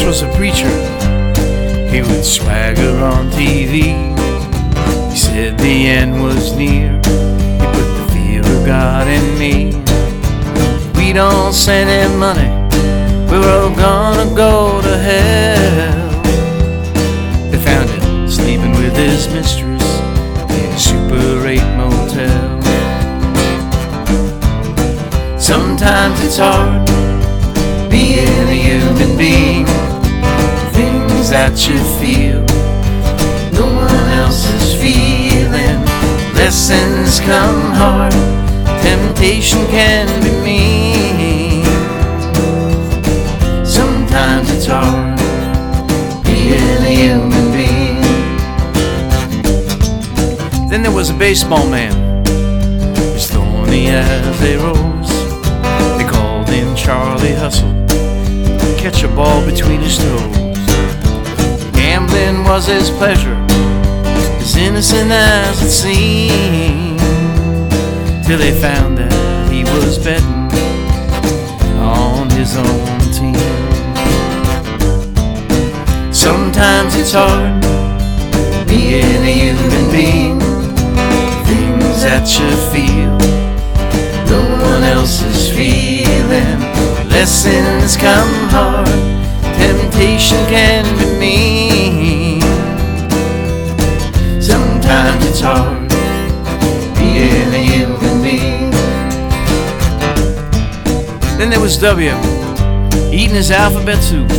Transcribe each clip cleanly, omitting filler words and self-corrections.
was a preacher. He would swagger on TV. He said the end was near. He put the fear of God in me. We don't send him money, we're all gonna go to hell. They found him sleeping with his mistress in a Super 8 motel. Sometimes it's hard being a human being. Things that you feel no one else is feeling. Lessons come hard, temptation can be mean. Sometimes it's hard being a human being. Then there was a baseball man, as thorny as a rose. They called him Charlie Hustle. Catch a ball between his toes. Gambling was his pleasure, as innocent as it seemed, till they found that he was betting on his own team. Sometimes it's hard being a human being. Things that you feel no one else is feeling. Lessons come hard, temptation can be mean. Sometimes it's hard being a human being. Then there was W, eating his alphabet soup.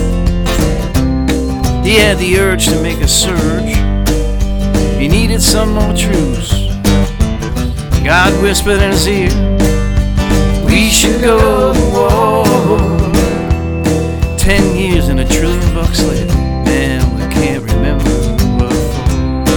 He had the urge to make a surge. He needed some more truths. God whispered in his ear, we should go to war. 10 years and $1 trillion later, man, we can't remember what for.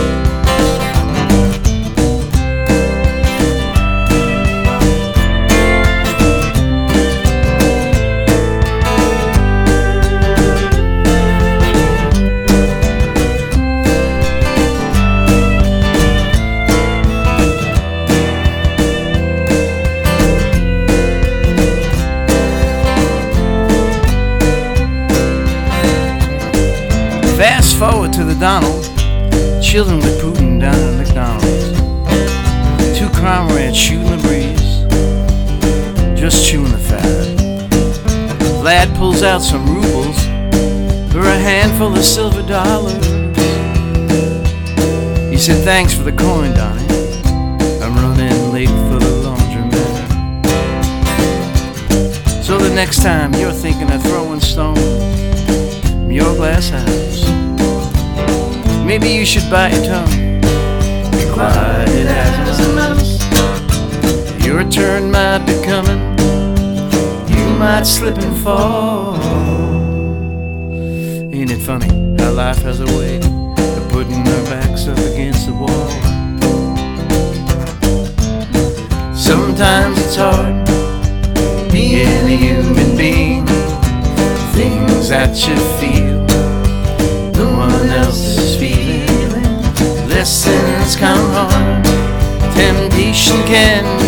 Fast forward to the Donald, chilling with Putin down at McDonald's. 2 crime rats shooting the breeze, just chewing the fat. Vlad pulls out some rubles for a handful of silver dollars. He said, thanks for the coin, Donnie. I'm running late for the laundromat. So the next time you're thinking of throwing stones from your glass house, maybe you should bite your tongue, quiet as a mouse. Your turn might be coming, you might slip and fall. Ain't it funny how life has a way of putting our backs up against the wall? Sometimes it's hard being a human being. Things that you feel no one else is feeling. Lessons come hard, temptation can